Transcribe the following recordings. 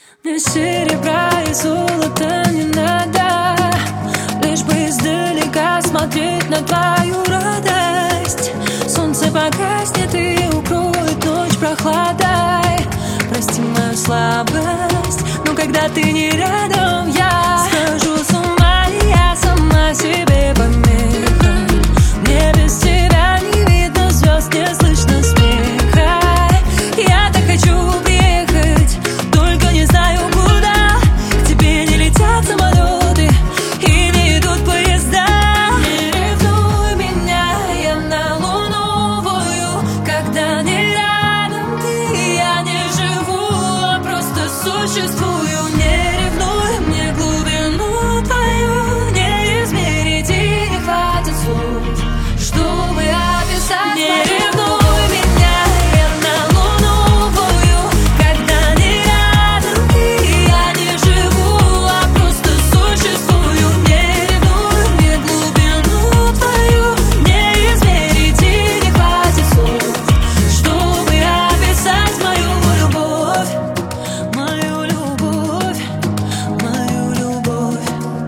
Мне серебра и золота не надо, лишь бы издалека смотреть на твою радость. Солнце погаснет и укроет ночь прохладой. Прости мою слабость, но когда ты не рядом, я схожу с ума, и я сама себе помеха. Мне без тебя не видно звезд, не слышно смеха. Я так хочу приехать, только не знаю куда. К тебе не летят самолеты и не идут поезда. Не ревнуй меня, я на луну вою, когда не рядом ты, я не живу, а просто существую. Не ревнуй мне глубину твою, не измерить и не хватит слов, чтобы описать. Не ревнуй меня, я на луну вою, когда не рядом ты, я не живу, а просто существую. Не ревнуй мне глубину твою, не измерить и не хватит слов, чтобы описать мою любовь, мою любовь, мою любовь.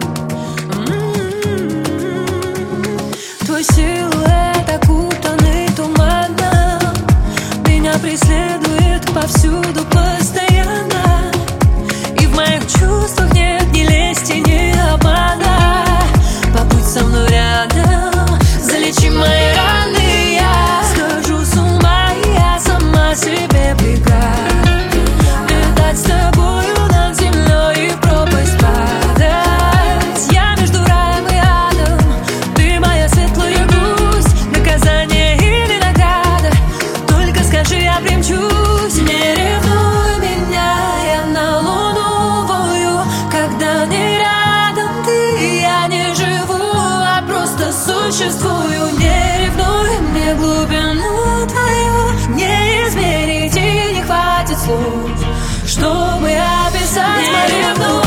Твой силуэт окутанный туманом меня преследует повсюду постоянно. И в моих чувствах нет ни лести, ни обмана. Побудь со мной рядом, залечи мои раны. Я схожу с ума, и я сама себе преграда. Летать с тобою над землей и в пропасть падать. Я между раем и адом, ты моя светлая грусть, наказание или награда, только скажи, я примчусь. Не ревнуй меня, я на луну вою, когда не рядом ты, я не живу, а просто существую. Не ревнуй мне глубину твою, не измерить и не хватит слов, чтобы описать мою любовь.